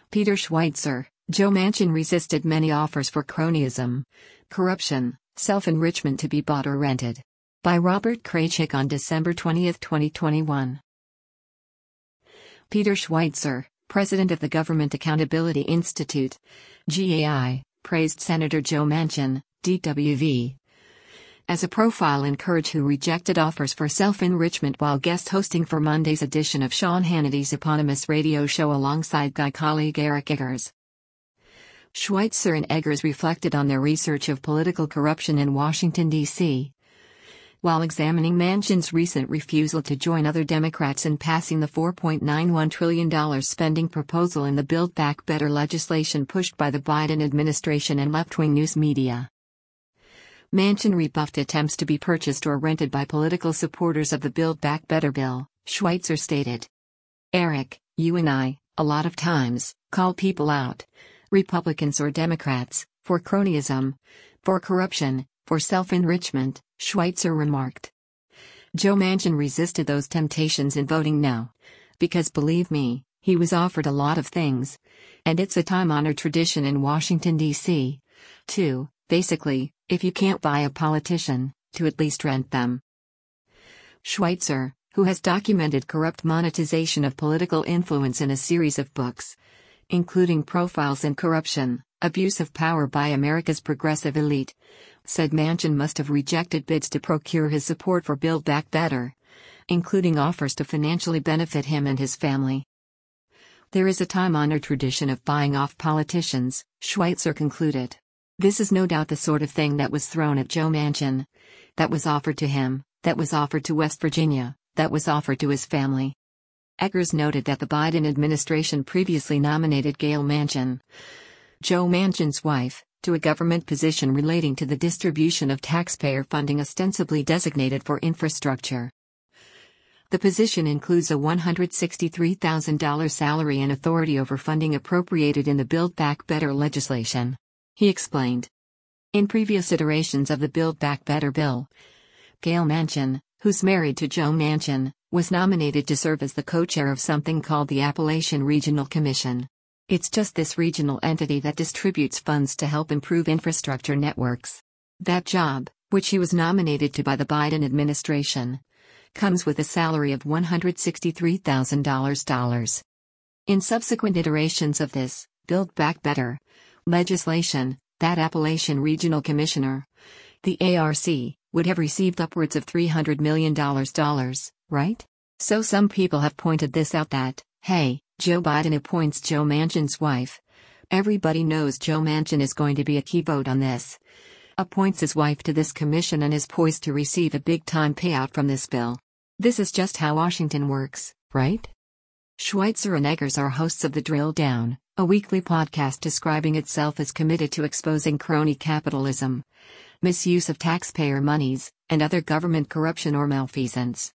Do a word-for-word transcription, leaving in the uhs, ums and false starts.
Peter Schweitzer, Joe Manchin resisted many offers for cronyism, corruption, self-enrichment to be bought or rented. By Robert Kraychik on December twentieth, twenty twenty-one. Peter Schweitzer, president of the Government Accountability Institute, G A I, praised Senator Joe Manchin, D W V, as a profile in Courage who rejected offers for self-enrichment while guest hosting for Monday's edition of Sean Hannity's eponymous radio show alongside Guy colleague Eric Eggers. Schweitzer and Eggers reflected on their research of political corruption in Washington, D C, while examining Manchin's recent refusal to join other Democrats in passing the four point nine one trillion dollars spending proposal in the Build Back Better legislation pushed by the Biden administration and left-wing news media. Manchin rebuffed attempts to be purchased or rented by political supporters of the Build Back Better bill, Schweitzer stated. Eric, you and I, a lot of times, call people out, Republicans or Democrats, for cronyism, for corruption, for self-enrichment, Schweitzer remarked. Joe Manchin resisted those temptations in voting no. Because believe me, he was offered a lot of things. And it's a time-honored tradition in Washington, D C, too, basically, if you can't buy a politician, to at least rent them. Schweitzer, who has documented corrupt monetization of political influence in a series of books, including Profiles in Corruption, Abuse of Power by America's Progressive Elite, said Manchin must have rejected bids to procure his support for Build Back Better, including offers to financially benefit him and his family. There is a time-honored tradition of buying off politicians, Schweitzer concluded. This is no doubt the sort of thing that was thrown at Joe Manchin, that was offered to him, that was offered to West Virginia, that was offered to his family. Eggers noted that the Biden administration previously nominated Gayle Manchin, Joe Manchin's wife, to a government position relating to the distribution of taxpayer funding ostensibly designated for infrastructure. The position includes a one hundred sixty-three thousand dollars salary and authority over funding appropriated in the Build Back Better legislation. He explained. In previous iterations of the Build Back Better bill, Gayle Manchin, who's married to Joe Manchin, was nominated to serve as the co-chair of something called the Appalachian Regional Commission. It's just this regional entity that distributes funds to help improve infrastructure networks. That job, which he was nominated to by the Biden administration, comes with a salary of one hundred sixty-three thousand dollars. In subsequent iterations of this Build Back Better legislation, that Appalachian Regional Commissioner, the A R C, would have received upwards of three hundred million dollars, right? So some people have pointed this out that, hey, Joe Biden appoints Joe Manchin's wife. Everybody knows Joe Manchin is going to be a key vote on this. Appoints his wife to this commission and is poised to receive a big-time payout from this bill. This is just how Washington works, right? Schweitzer and Eggers are hosts of The Drill Down, a weekly podcast describing itself as committed to exposing crony capitalism, misuse of taxpayer monies, and other government corruption or malfeasance.